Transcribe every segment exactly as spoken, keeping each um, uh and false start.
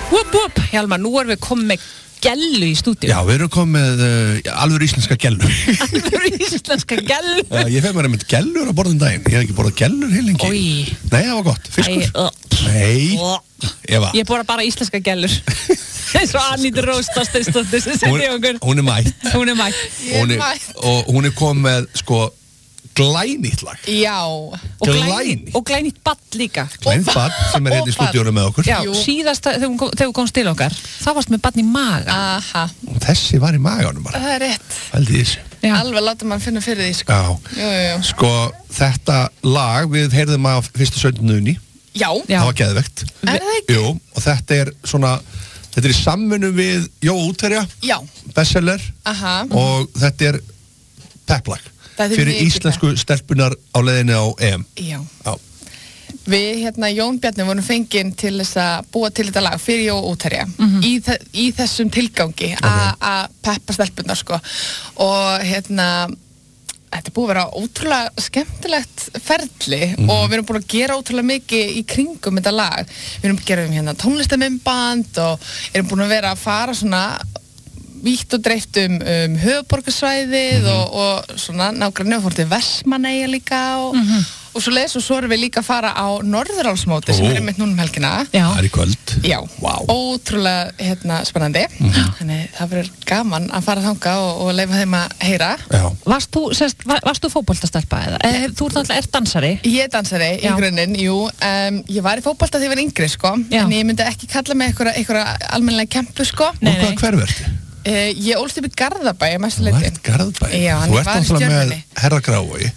Whoop, whoop. Hjálmar, nú erum við komið með gellu í stúdíu. Já, við erum komið með uh, alveg íslenska gellu. Alveg íslenska gellu. uh, Ég feg mér einmitt gellur á borðum daginn. Ég hef ekki borðað gellur heilengi. Oj. Nei, það var gott. Fiskur. Æ, uh. Nei, Eva. Ég borða bara íslenska gellur. eins og Anita Rós Þorsteinsdóttir sem Hún, sitja okkur. hún er mætt. Hún er mætt. Hún er, og hún er komið með, sko, glænýtt lag. Já. Og glænýtt. Og glænýtt ball líka. Glænýtt ball sem er hérna í stúdíónu með okkur. Já, síðast þegar hún kom- þegar hún komst til okkar, þá varst með barn í maga. Aha. Og þessi var í maganum bara. Það er rétt. Hældi í þessu. Já. Alveg láta mann finna fyrir því, sko. Já. Jú, jú, jú. Sko, þetta lag, við heyrðum að fyrstu sautjánda júní. Já. Já. Það var geðvegt. Er það ekki? Jú, og þetta er svona, þetta er í samvinnu við Jó Útherja, Já. bestseller, Aha. og þetta er pepplag Þetta er fyrir mikið íslensku stelpunar á leiðinni á E M. Já. Já. Við, hérna, Jón Bjarni vorum fenginn til þess að búa til þetta lag fyrir Jó Útherja í, þe í þessum tilgangi að peppa stelpunar, sko. Og, hérna, þetta er búið að vera ótrúlega skemmtilegt ferli og við erum búin að gera ótrúlega mikið í kringum þetta lag. Við erum að gera um hérna tónlistarmyndband og erum búin að vera að fara svona vítt og dreift um, um höfuðborgarsvæðið mm-hmm. og, og svona nágranni og fór til Vestmannaeyja líka og, mm-hmm. og svo leiðis og svo erum við líka að fara á Norðurálsmóti sem Ó. er einmitt núna um helgina. Já. Það er í kvöld. Já, Vá. ótrúlega hérna, spennandi. Þannig það verður gaman að fara þanga og, og leyfa þeim að heyra. Já. Varst þú, sérst, var, varst þú fótboltastelpa eða? Eh, þú ert náttúrulega er dansari. Ég er dansari Já. í grunninn, jú. Um, ég var í fótbolta þegar ég var yngri, sko. Já. En ég myndi ekki kalla mig einhverja, einhverja almennilega kempu, sko. Nei, Og hvað nei. hverf ertu? Uh, ég ólst upp í Garðabæ, að mestu Þú leyti. ert Garðbæ. Já, hann Þú ert var í náttúrulega með Stjörnunni. Herra Grávói.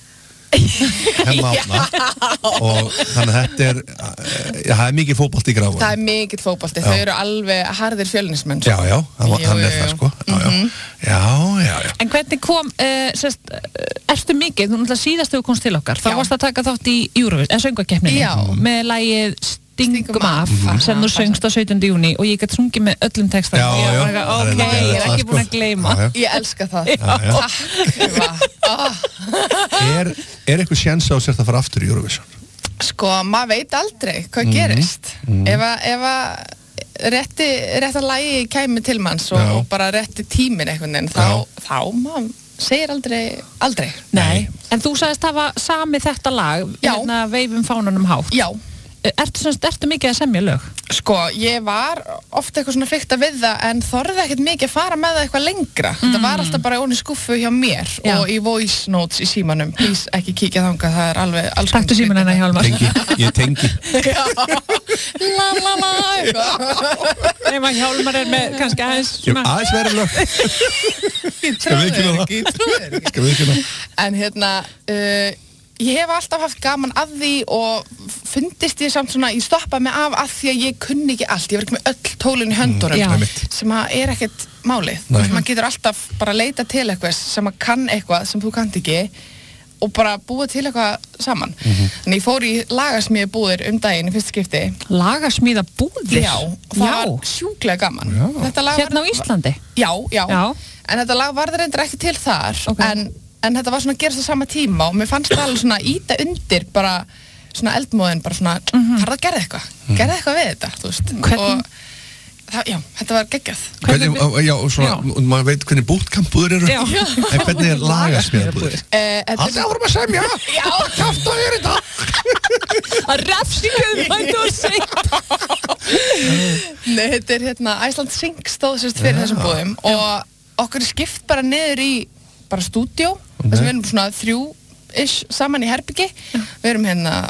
Hemma átna. Og þannig að þetta er, uh, já, það er mikið fótbolti í Grávói. Það er mikill fótbolti, Já. þau eru alveg harðir fjölnismenn. Já, já, hann, Jú, hann er jú, það, jú. sko. Já, já. Já, já, já. En hvernig kom, uh, sérst, uh, ertu mikið, þú náttúrulega síðast þegar þú komst til okkar, þá Já. varst að taka þátt í Eurovision, eða söngvakeppninni, Já. með lagið Stingum Stingum af, af. sem þú Aha, söngst á sautjánda júní og ég gæti sungið með öllum textum. Já, Ég já. var eitthvað, Það er ok, alveg ég er það, ekki sko. búin að gleyma. Já, já. Ég elska það. Já, já. Takk, Eva. Oh. Er, er eitthvað sjens á sér að fara aftur í Eurovision? Sko, maður veit aldrei hvað gerist. Ef að, ef að rétti, rétta lagi kæmi til manns og, Já. og bara rétti tíminn einhvern veginn, þá, þá maður segir aldrei, aldrei. Nei. En þú sagðist hafa samið þetta lag, Já. hérna veifum fánanum hátt. Já. Ertu, semst, ertu mikið að semja lög? Sko, ég var ofta eitthvað svona fikta við það en þorði ekkert mikið að fara með það eitthvað lengra. Þetta var alltaf bara onni skuffu hjá mér Já. og í voice notes í símanum. Please, ekki kíkja þangað, það er alveg alls Taktu síman hennar Hjálmar. Tengi, ég tengi. La la la eitthvað. Nefn að Hjálmar er með kannski aðeins Jú, svona... aðeins verið lög. Skal við ekki það? Ég trúi þér ekki. Skal við ekki það? En hérna, uh, ég hef alltaf haft gaman að því og fundist ég samt svona, ég stoppaði mig af að því að ég kunni ekki allt, ég var ekki með öll tólin í höndunum, Já. Einmitt. sem að er ekkert málið. Nei. Þú veist, maður getur alltaf bara að leita til eitthvað sem að kann eitthvað sem þú kannt ekki og bara búa til eitthvað saman. Þannig ég fór í lagasmíðu búðir um daginn í fyrsta skipti. Lagasmíða búðir? Já, og það var sjúklega gaman. Já. Þetta lag Hérna á var- Íslandi? Já, já, Já. en þetta lag varður reyndar ekki til þar Ok. en, en þetta var svona að gerast á sama tíma og mér fannst það alveg svona íta undir bara svona eldmóðin, bara svona mm -hmm. þarf að gera eitthvað, gera eitthvað við þetta, þú veist. Hvernig- Og það, já, þetta var geggjað. Hvernig, já, og svona, og maður veit hvernig bútkampbúður eru. Já. En hvernig er lagasmíðabúður? Eh, þetta er- Alltaf vorum að semja. Já, Kjátt að vera þetta. Að refsinguðu mættu að segja. Nei, þetta er hérna, Iceland Sync stóð sérst fyrir Já. þessum búðum og okkur er skipt bara niður í bara stúdíó, þess að við erum svona þrjú-ish saman í herbyggi. Við erum hérna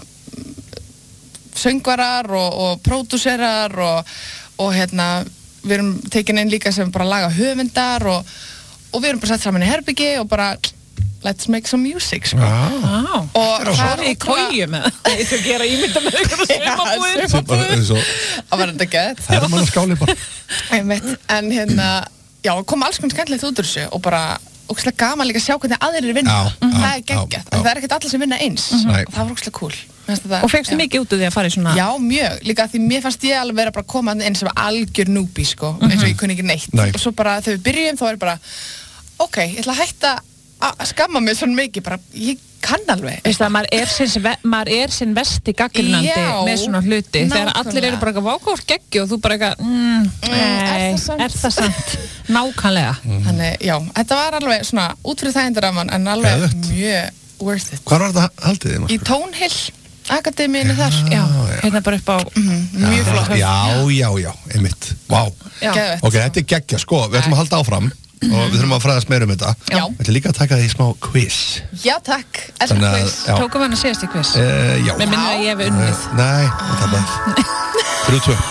söngvarar og, og pródúserar og, og hérna við erum tekin inn líka sem bara laga höfundar og, og við erum bara sett saman í herbyggi og bara let's make some music, sko. Já. Og það Það er í kóju með það. Ég þurf að gera ímynda með einhverju svimabúðir. Sem bara eins og Það var þetta gett. hermann að skáli bara. Einmitt, en hérna, já, kom alls konar skemmtilegt út úr þessu og bara ógeðslega gaman líka að sjá hvernig aðrir vinna. Já, það já, er geggjað, já, en já. það er ekkert allir sem vinna eins. Nei. Og það var ógeðslega cool. Mér finnst þetta- Og fegstu já. mikið út úr því að fara í svona... Já, mjög. Líka því mér fannst ég alveg vera bara að koma inn sem algjör núbí, sko, eins og ég kunni ekki neitt. Nei. Og svo bara þegar við byrjum þá er bara, ok, ég ætla að hætta að skamma mig svona mikið, bara, ég kann alveg. Veist það, maður er sinn, maður er sinn vesti gagnrýnandi með svona hluti. Þegar allir eru bara eitthvað vákátt geggi og þú bara eitthvað, mm, Mm, er það samt? er það samt? Nákvæmlega. Þannig, já, þetta var alveg svona út fyrir þægindaramman en alveg Geðveikt. mjög worth it. Hvað var þetta haldið þið? Í Tónhill, akademíinu þar. Já, já. hérna bara upp á... Mjög flott. Já, já, já, einmitt. Vá. Já. Geðveikt. Ok, þetta er geggja, sko, við ætlum að halda áfram og við þurfum að fræðast meira um þetta. Já. Við ætlum líka að taka því smá quiz. Já, takk. Elskar Þannig að, quiz. já. Tókum hann að síðast í quiz. Uh, já. Mér minnir að ég hef unnið. Uh, nei, þetta er bara þrjú tvö.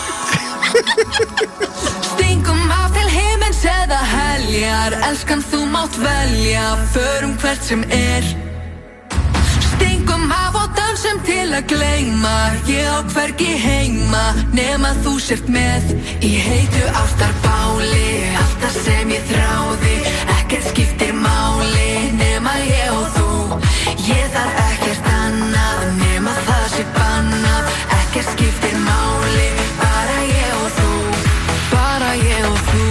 Stingum af til himins eða heljar, elskan þú mátt velja, förum hvert sem er. Stingum af og dansum til að gleyma, ég á hvergi heima, nema þú sért með. Í heitu ástarbáli, allt það sem ég þráði, ekkert skiptir máli, nema ég og þú. Ég þarf ekkert annað, nema það sé bannað, ekkert skiptir máli, bara ég og þú, bara ég og þú.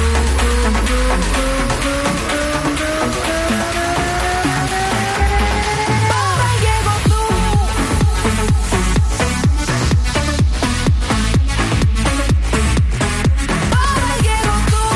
Bara ég og þú. Bara ég og þú.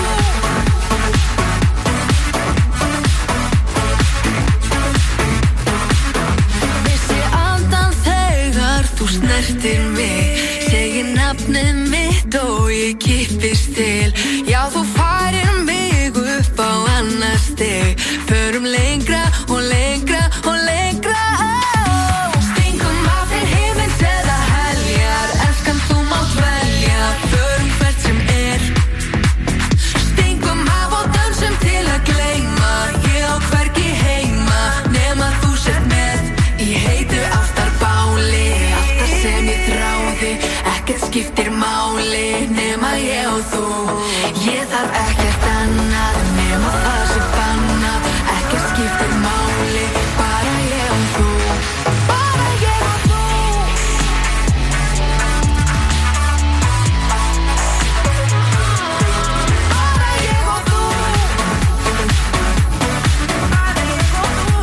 Vissi andan þegar þú snertir mig, segir nafnið mitt og ég kippist til. Já, þú færir mig upp á annar stig, förum lengra og lengra og lengra. Stingum af til himins eða heljar, elskan þú mátt velja, förum hvert sem er. Stingum af og dansum til að gleyma, ég á hvergi heima, nema þú sért með. Í heitu ástarbáli, allt það sem ég þráði, ekkert skiptir máli, nema ég og þú. Ég þarf ekkert annað, nema það sem bannað, ekkert skiptir máli, bara ég og þú. Bara ég og þú. Bara ég og þú. Bara ég og þú.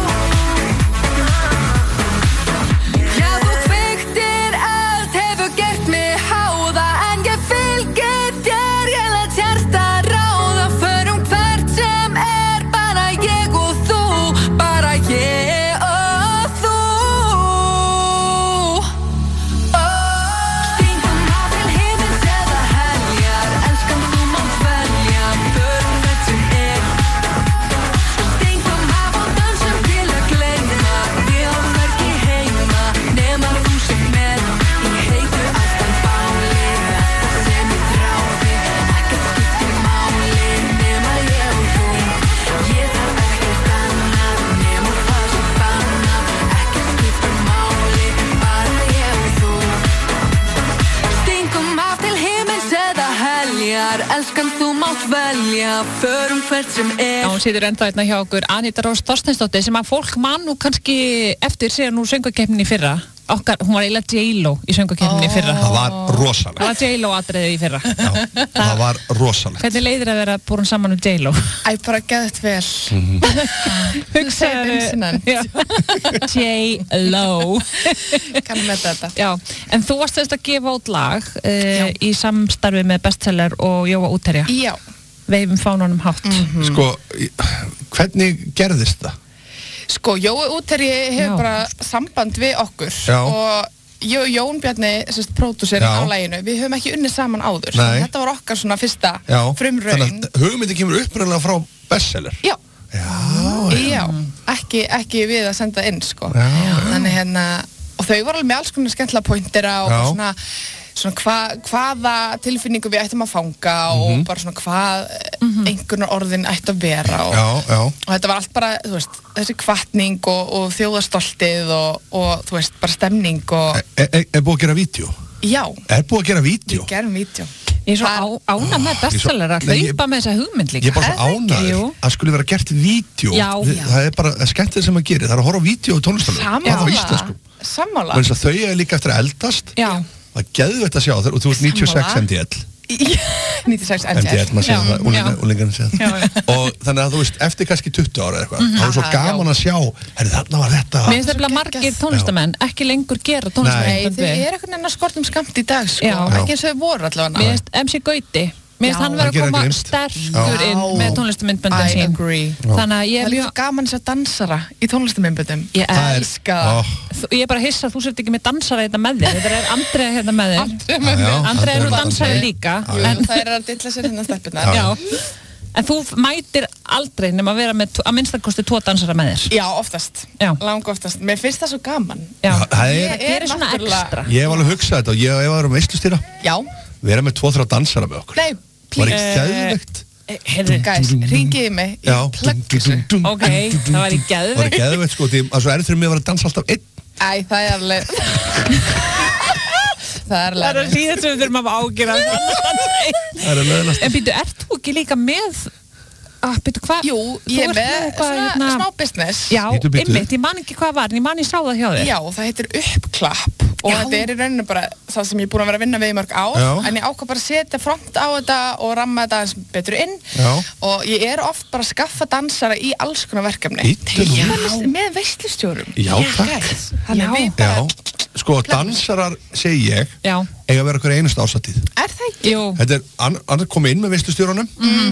Já, þú kveiktir eld, hefur gert mig háða, en ég fylgir þér, ég læt hjarta ráða, förum hvert sem er, bara ég og þú, bara ég og þú. Stingum af til himins eða heljar, elskan þú mátt velja, förum hvert sem er. Stingum af og dansum til að gleyma, ég á hvergi heima, nema þú sért með. Í heitu ástarbáli, allt það sem ég þráði, ekkert skiptir máli, nema ég og þú. Ég þarf ekkert annað, nema það sem bannað, ekkert skiptir máli, bara ég og þú. Stingum af til himins eða heljar, elskan þú mátt velja, förum hvert sem er. Já, hún situr enda hérna hjá okkur Aníta Rós Þorsteinsdóttir sem að fólk man nú kannski eftir sér nú söngvakeppninni í fyrra. Okkar, hún var eiginlega J-Lo í söngvakeppninni í fyrra. Það var rosalegt. Það var J-Lo atriðið í fyrra. Já, það var rosalegt. Hvernig leiðir að vera búin saman um J-Lo? Æ, bara geðt vel. Hugsaðu- Vincent. Já. J-Lo. Kann með þetta. Já, en þú varst þess að gefa út lag uh, í samstarfi með Bestseller og Jóa Útherja. Já. Veifum fánunum hátt. Sko, í- hvernig gerðist það? Sko, Jói Útherji Já. hefur bara samband við okkur Já. og Jó, Jón Bjarni, sérst, pródúser Já. á laginu, við höfum ekki unnið saman áður. Nei. Svo þetta var okkar svona fyrsta Já, frumraun. þannig að hugmyndi kemur uppræðilega frá Bestseller. Já, Já, já, ekki, ekki við að senda inn, sko. Já. Þannig hérna, og þau voru alveg með alls konar skemmtilega pointera og Já. bara svona, svona hva, hvaða tilfinningu við ættum að fanga og bara svona hvað einhvernar orðin ættu að vera og, já, já. og þetta var allt bara, þú veist, þessi hvatning og, og þjóðarstoltið og, og þú veist, bara stemning og Er, er, er búið að gera vídeo? já, Er búið að gera vídeo? við gerum vídeo. Ég er svo á, ána með Ég er svo- Bestseller að Nei, ég- hlaupa með þessa hugmynd líka. Ég er bara Er svo það ekki? ánæður Jú. að skuli vera gert vídeo. Já. Við- Það er bara skemmtilegt sem að gera. Það er að horfa á vídeo og tónlistarlög. Það er á Sammála, íslensku. sammála. Og eins og þau er líka eftir að eldast. Já. Það er geðvett að sjá þeir og þú ert níutíu og sex Sammála. M D L. níutíu og sex M D R, maður Já, segir það, já. úlingarnir segja Já, já. það og þannig að þú veist, eftir kannski tuttugu ára eða eitthvað þá er svo Aha, gaman að sjá, herri þarna var þetta Mér finnst það margir tónlistamenn ekki lengur gera Nei, tónlistamenn þau eru eitthvað enn að skortum skamt í dag sko. Já. Ekki eins og þau voru allavega Mér finnst M C Gauti Mér finnst Já. hann vera Hann að gerir koma grimmt. sterkur Já. inn með tónlistamindböndin I sín agree. Þannig að ég Það er er líka mjög svo gaman þess að dansara í tónlistamindböndum Ég Það er- elska Ó, Þú- Ég er bara hissa að þú sért ekki með dansara þetta með þér Þetta er Andrea hérna með þér já, já, Andrea er nú Andrea dansari dansari. líka Jú, en, það er að dilla sér hérna stelpunar já. en þú mætir aldrei nema að vera með tvo- að minnstakosti tvo dansara með þér Já, oftast, Já. lang oftast Mér finnst það svo gaman Já. Já, það er- Það gerir svona náttúrulega- ekstra ég hef alveg hugsað þetta og ég hef verið með veistlustýra Já, vera með tvo, þrjá dansara með okkur nei, var please ekki gæðveikt Heyrðu, Guys, ringiði mig já, Ég plugg þessu Ok, það var í var geðveikt gæðveikt sko, því að svo er fyrir mig að vera að dansa alltaf einn Æ, það er alveg Það er Það er að alveg síðan sem við þurfum að ágjöra það er leðinast En býtu, ert þú ekki líka með að býtu hvað? Jú, Þú ég er ert með eitthvað, svona hérna- smá business Já, Bíddu, bíddu. einmitt, ég man ekki hvað var en ég man ég sá það hjá þér Já, það heitir uppklapp og Já. þetta er í rauninu bara það sem ég er búin að vera að vinna við í mörg ár Já. en ég ákvað bara að setja front á þetta og ramma þetta aðeins betur inn Já. og ég er oft bara að skaffa dansara í alls konar verkefni Bíddu nú. Til- með veislustjórum Já, takk. Guys, Þannig Já. að við já, bara, sko dansarar segi ég Já, eiga að vera okkur einustu ásatíð er það ekki? jú þetta er ann- annað komið inn með veistlustjórunum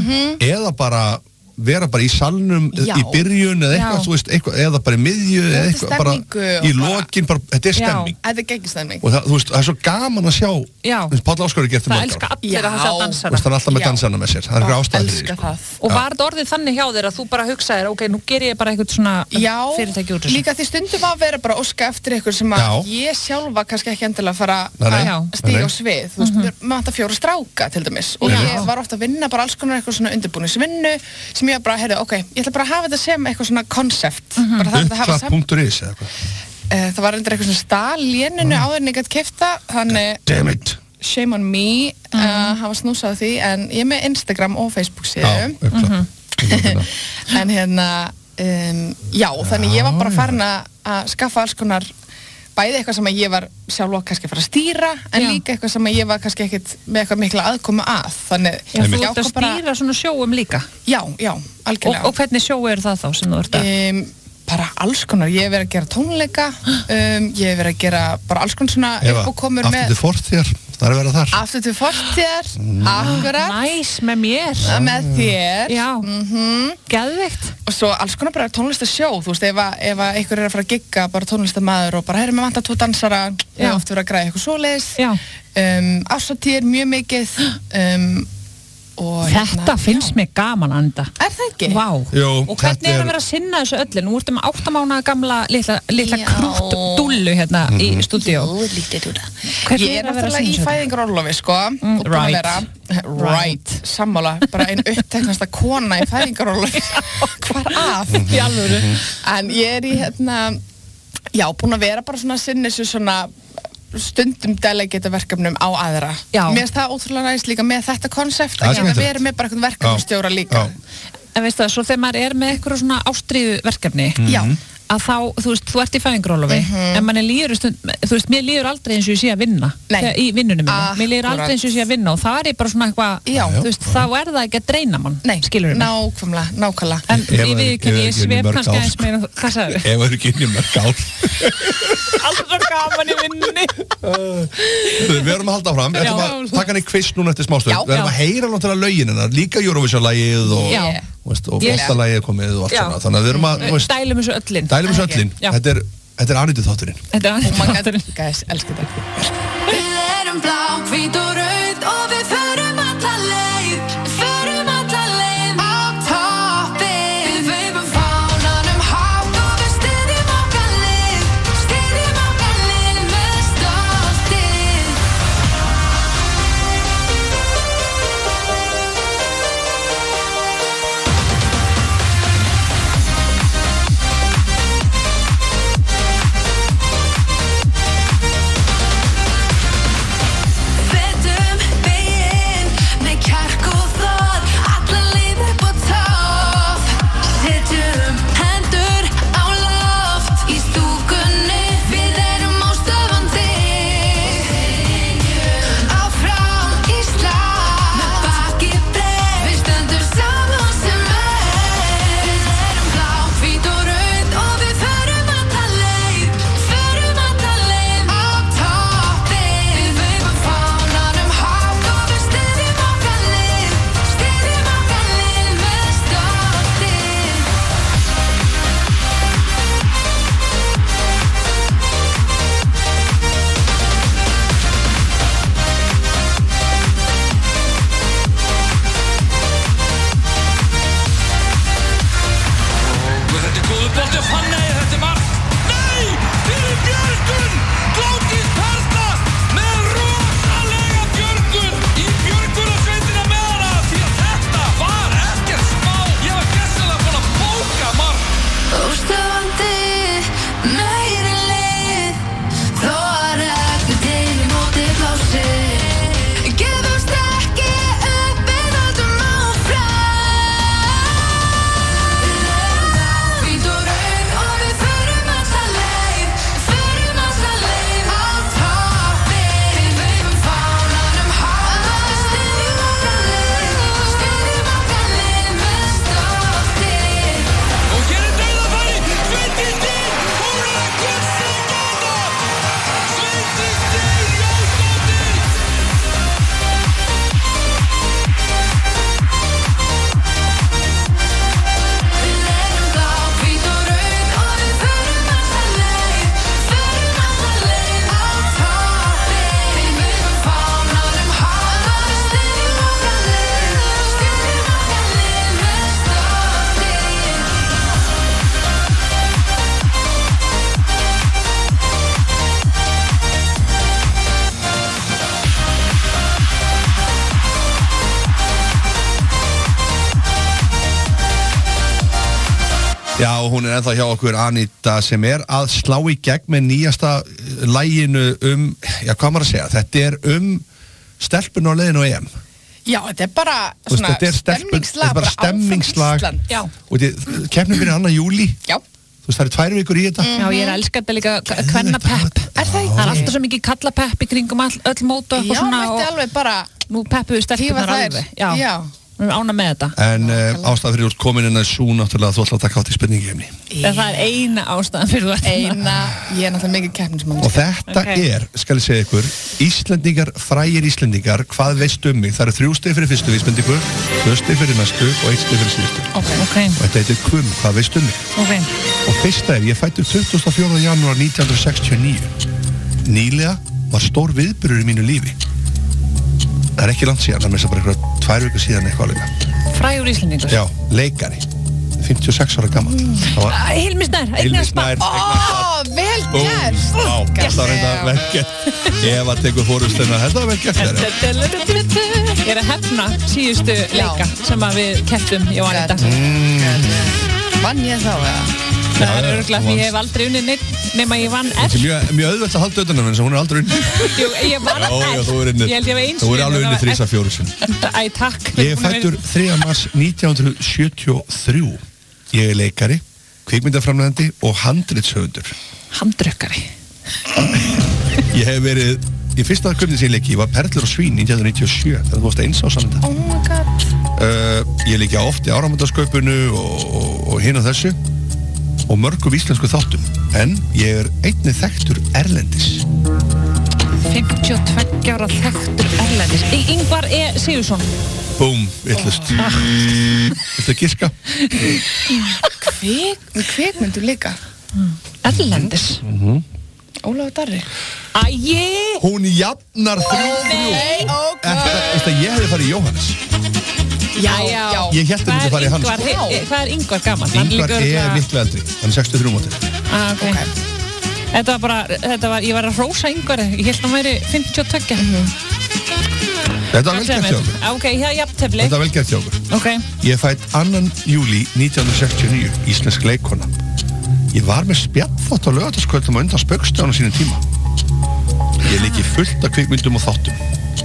eða bara vera bara í salnum Já. í byrjun eða eitthvað, Já. þú veist, eitthvað, eða bara í miðju eða Þetta er eitthvað, bara stemningu og í bara- lokin, bara, þetta er Já. stemming Þetta er geggjustemning og það, þú veist, það er svo gaman að sjá Já. þú veist, Páll Óskar er gert um Það mörg elska ár. allir að það sé Já. Þú dansara veist, hann er alltaf með Já. dansana með sér, það er eitthvað ástæði fyrir því, Elska sko. það Og var þetta orðið þannig hjá þér að þú bara hugsaðir ok, nú ger ég bara eitthvað svona Já, fyrirtæki úr þessu líka því stundum að vera bara óska eftir ykkur sem að Já. ég sjálfa kannski ekki endilega að fara Nei, nei. Já. að stíga Nei, á nei. svið þú veist, maður vantar fjóra stráka til dæmis og Já. ég var ofta að vinna bara alls konar eitthvað svona undirbúningsvinnu sem ég bara, heyrðu, ok, ég ætla bara að hafa þetta sem eitthvað svona konsept bara það að hafa uppklapp sam punktur is eða eitthvað uh, það var endur eitthvað svona stál léninu áður en ég gætt kifta þannig damn it shame on me uh, hafa snúsað á því en ég er með Instagram og Facebook já, síðu uppklapp mm en hérna um, já, þannig ég var bara farin að að skaffa alls konar bæði eitthvað sem að ég var sjálf kannski að fara að stýra en Já. líka eitthvað sem að ég var kannski ekkit með eitthvað mikla aðkomu að þannig Já, þú ég ert að ákvað bara- stýra svona sjóum líka já, já, og, algjörlega og hvernig sjó er það þá sem þú ert að um, bara alls konar, ég hef verið að gera tónleika um, ég hef verið að gera bara alls konar svona Eva, uppákomur aftur með til fortíðar, það er að vera þar aftur til fortíðar akkurat, Næs með mér með þér Já, Mhm. geðveikt og svo alls konar bara tónlistasjó þú veist, ef, að- ef að einhver er að fara að gigga bara tónlistamæður og bara, herri, maður vantar tvo dansara ég Já. hef oft verið að græða eitthvað svoleiðis Já. um, ásatíðir mjög mikið um, og Þetta hérna, finnst mér gaman, Anda er það ekki? Vá, Jú, og hvernig þetta er er- að vera að sinna þessu öllu? Nú ertum með áttamána gamla litla, litla Já. krútt dúllu hérna í stúdíó lítið dúlla Hvernig ég er er að vera að náttúrulega í sinna þessu? fæðingarólofi sko Mm, og búin að right. vera right, sammála, bara einn uppteknasta kona í fæðingarólofi hvar af Í alvöru en ég er í hérna já, búin að vera bara svona að sinna þessu svona stundum delegata verkefnum á aðra Já. mér finnst það ótrúlega næst líka með þetta konsept Það er að geta skemmtilegt. verið með bara eitthvað verkefnastjóra líka Já. En veistu það, svo þegar maður er með eitthvað svona ástríðu verkefni Já. að þá, þú veist, þú ert í fæðingarólofi en manni líður, stund, þú veist, mér líður aldrei eins og ég sé að vinna Nei. þegar- í vinnunum minni, mér líður Akkúrat. aldrei eins og ég sé að vinna og það er ég bara svona eitthvað, Já. þú veist, þá er það ekki að dreina mann, Nei, skilur mig nákvæmlega, nákvæmlega en Ef ég er- við ef ekki, er ég ekki unnið svef mörg kannski ár, aðeins sko. meira, hvað sagður ef það eru ekki inn í mörg ár alltaf svo gaman í vinnunni við erum að halda fram, við ætlum að taka hann í kvist núna eftir smástund, Já. við erum Já. að heyra náttúrulega lögin hennar, líka Eurovision-lægið og, Já. þú veist, og Yes. flotta-lægið komið og allt Já. svona, þannig að við erum að þú veist, dælum þessu öllin dælum þessu Ok. öllin, Já. þetta er, þetta er Anitu þátturinn. þetta er oh my god, þátturinn. guys, elsku þetta Við erum blá, hvít og rauð og við förum alla leið Við förum alla leið á toppinn Við veifum fánanum hátt og við styðjum okkar lið Styðjum okkar lið með stoltið Við Já, hún er ennþá hjá okkur Anita sem er að slá í gegn með nýjasta laginu um, já, hvað maður að segja, þetta er um stelpun á leiðinu á E M. Já, þetta er bara Þú veist, svona þetta er stelpun, þetta stemningslag, er bara stemningslag. Ísland. Já. Og keppnin byrjar annan júlí. Já. Þú veist, það eru tvær vikur í þetta. Já, ég er að elska þetta líka kvennapepp. Er það ekki? Það er alltaf svo mikið kallapepp í kringum all, öll mót og Já, eitthvað svona mætti og alveg bara nú peppu við tífa stelpunar þær. alveg. Já, Já. við erum ána með þetta. En uh, ástæða fyrir úr komin inn að sú náttúrulega að þú ætla að taka átt í spurningkefni. Það er eina ástæðan fyrir þú ert Eina, ég er náttúrulega mikið keppnismann. Og þetta Ok. er, skal ég segja ykkur, Íslendingar, frægir Íslendingar, hvað veistu um mig? Það eru þrjú stig fyrir fyrstu vísbendingu, tvö stig fyrir næstu og eitt stig fyrir síðustu. Ok. Ok, Og þetta heitir Kvum, hvað veistu um mig? ok. Og fyrsta er, ég fættur tuttugasta og fjórða janúar nítján hundruð sextíu og níu. Nýlega var stór viðburður í mínu lífi. Það er ekki langt síðan, það er með þess að bara eitthvað tvær vikur síðan eitthvað líka. Frægur Íslendingur. Já, leikari, fimmtíu og sex ára gammal. Það var Hilmi Snær, Hilmi eignast Snær, barn. eignast barn. Ó, vel Búm, gert. já, þetta var reynda vel gert. Eva tekur fórustuna, þetta var vel gert þér. já. Ég er að hefna síðustu Já. leika sem að við kepptum, ég og Anita. Vann ég þá, eða? Það er já, örgulega þú því ég vannst. hef aldrei unnið neitt nema ég vann Það F. er mjög, mjög auðvelt að halda utan um henni, hún er aldrei unni. Jú, ég vann Já, já, F. þú er unnið. Ég held ég var eins Þú er alveg unnið þrísa fjóru sinn. Æ, takk. Ég er fættur þriðja mars nítján hundruð sjötíu og þrjú. Ég er leikari, kvikmyndaframleiðandi og handritshöfundur. Handrukkari. Ég hef verið, í fyrsta kvöldin sem ég leiki, ég var Perlur og svín nítján hundruð níutíu og sjö, þegar þú varst eins á saman þetta. Oh my god. Uh, ég leiki oft í áramöndaskaupinu og, og, og hinn og þessu og mörgum íslensku þáttum, en ég er einnig þekktur erlendis. fimmtíu og tveggja ára þekktur erlendis. I- Ingvar E. Sigursson. Búm, villust. Viltu að giska? Kvik, kvikmyndu líka. Erlendis. Ólafur Darri. Æi. Hún jafnar þrjú þrjú. Nei, ok. Eftir eftir að ég hefði farið í Jóhannes. Já, já. Ég hélt að Hvað þetta er farið í hans. Ingvar, Já. he- hvað er Ingvar gammal? Ingvar er miklu eldri, hann er sextíu og þrjú mótil. Ah, ok. Þetta var bara, þetta var, ég var að rósa Ingvar, ég held að hann væri fimmtíu og tvö. Þetta var vel gert hjá okkur. Ok, það er jafntefli. Þetta var vel gert hjá okkur. Ok. Ég er fætt annan júlí nítján hundruð sextíu og níu, íslensk leikkona. Ég var með spjallþátt á laugardagskvöldum á undan Spaugstofan á sínum tíma. Ég leiki fullt af kvikmyndum og þáttum.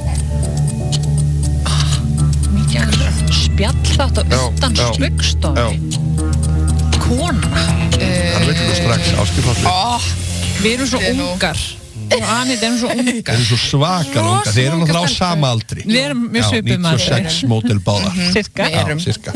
Spjallþátt á Já, undan já. Spaugstofu. Já, Kona. hann veitir þú strax áskipáttu. Ó, Við erum svo Þið nú. ungar. Og Anita erum svo ungar. Það er svo svakar Rosa unga, þeir eru náttúrulega á ungar sama aldri. Við erum mjög svipuð Já, níutíu og sex mótil báðar. Cirka. Við erum. Já, cirka.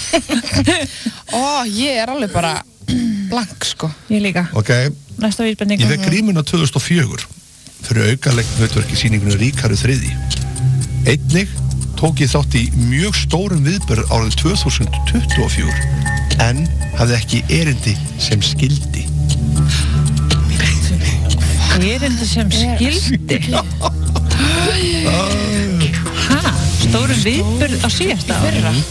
ó, ég er alveg bara blank, sko. Ég líka. Ok, Næsta vísbending. ég fekk grímuna tvö þúsund og fjögur fyrir aukalegn hlutverki sýningunni Ríkharður þriðji. Einnig tók ég þátt í mjög stórum viðburð árið tvö þúsund tuttugu og fjögur en hafði ekki erindi sem skildi. Erindi sem skildi. Hæ? Stórum viðburð á síðasta ári.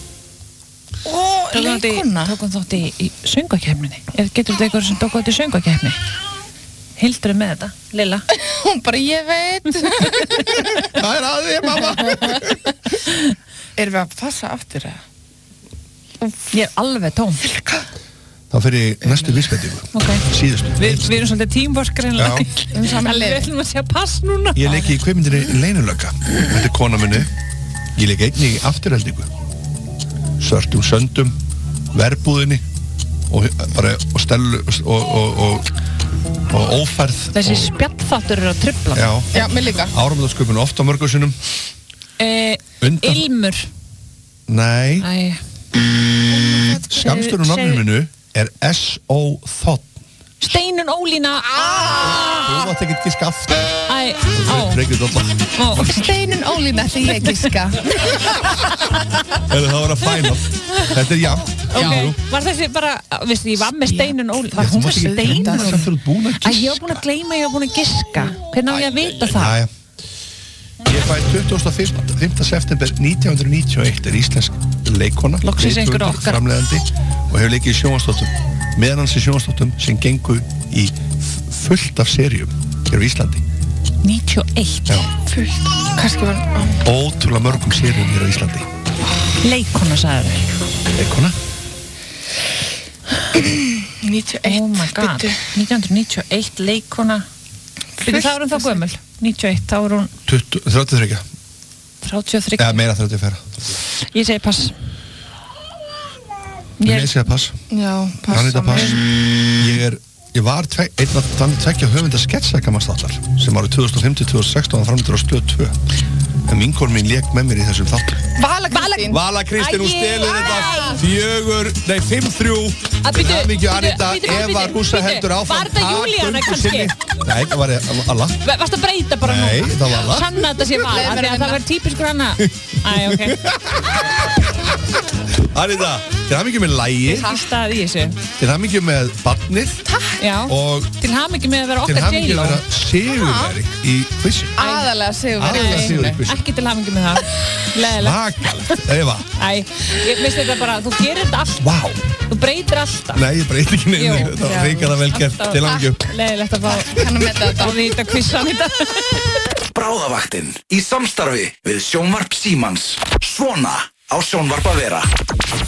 Ó, Tókum þátt í- leikona. Tókum þátt í, í söngvakeppninni. Ef getur þetta eitthvað sem tók þátt í söngvakeppni? Hildur með þetta, Lilla. Hún bara, ég veit. Það er að þig, mamma. Erum við að passa aftur, eða? Ég er alveg tóm. Þá fyrir næstu vísbendingu. Ok. Síðustu. Vi, við erum svolítið tímvork greinlega. Já. Um saman Alveg, lið. við ætlum að segja pass núna. Ég leiki í kveimindinni Leinulögga. Þetta er kona minni. Ég leiki einnig í afturheldingu. Svörtum söndum, verbúðinni og, bara, og stellu og, og, og, og ófærð. Þessi og, spjallþáttur eru að trubla. Já, Já, mér líka. áramöndaskaupinu oft á mörgursunum. Eh, Undan. Ilmur. Nei, Æ, skamstöru nafninu minu er S O Þ. Steinun Ólína. Þú varst ekkert giska aftur. Æ, á. Reykjum dolla. Ó. Steinun Ólína því ég giska. Eða það var að fæna. Þetta er jafn. Ok, var þessi bara, veistu, ég var með Steinun Ólína. Var hún með Steinun Þetta Ólína? er þú búin að Æ, giska. ég var búin að gleyma, ég var búin að giska. Hvernig á ég að vita það? Jæja. Ég fæ tuttugasta og fimmta september nítján hundruð níutíu og eitt er íslensk leikona, Loksins einhver rithöfundur, okkar. framleiðandi og hefur leikið í sjónvarpsþáttum, meðan hans í sjónvarpsþáttum sem gengu í fullt af seríum hér á Íslandi. níutíu og eitt. Já, Fullt. Kannski var, á. ótrúlega mörgum seríum hér á Íslandi. Leikona, sagður. Leikona? níutíu og eitt, Oh my god, bíddu. nítján hundruð níutíu og eitt leikona. Byrju, þá er hún þá gömul. níutíu og eitt, þá er hún tuttugu, þrjátíu og þrjú. þrjátíu og þrjú. Eða meira þrjátíu og fjögur. Ég segi pass. Ég segja pass. Já, pass. Anita pass. Ég er, ég var tve, einn af þannig tveggja höfunda sketsakamastáttar sem árið tvö þúsund og fimm til tvö þúsund og sextán framöndur á Stöð tvö. En vinkon mín lék með mér í þessum þáttum. Vala Kristín. Vala Kristín, hún Æi, stelur æi. þetta fjögur, nei, fimm þrjú. Að bíddu, Til hamingju, bíddu, Anita, bíddu, bíddu, Eva bíddu, Rússa bíddu. heldur áfram. Var þetta Tak Júlíana göngu kannski? sinni. Nei, það var Alla. Varst að breyta bara Nei, núna? það var Alla. Sanna þetta sé val, Leið af mér því að að það vinna. var típiskur hana. Æ, ok. Anita, til hamingju með lægið, Í stað í þessu. til hamingju með barnið Já. og Til hamingju með að vera til okkar hamingju J-Lo. með að sigurveri í quizinu. Aðalega sigur Aðalega sigur í quizinu. Ekki til hamingju með það. Leðilegt. Svakalegt, Eva. Æ, ég minnst þetta bara, þú gerir þetta alltaf. Vá. Þú breytir alltaf. Nei, ég breyti ekki Jú, neina. Það já. var reikala vel gert. Til hamingju. Leðilegt að fá Kann að meta þetta. að vita quizan þetta. Bráðavaktin í samstarfi við Sjónvarp Símans. Svona á Sjónvarp að vera.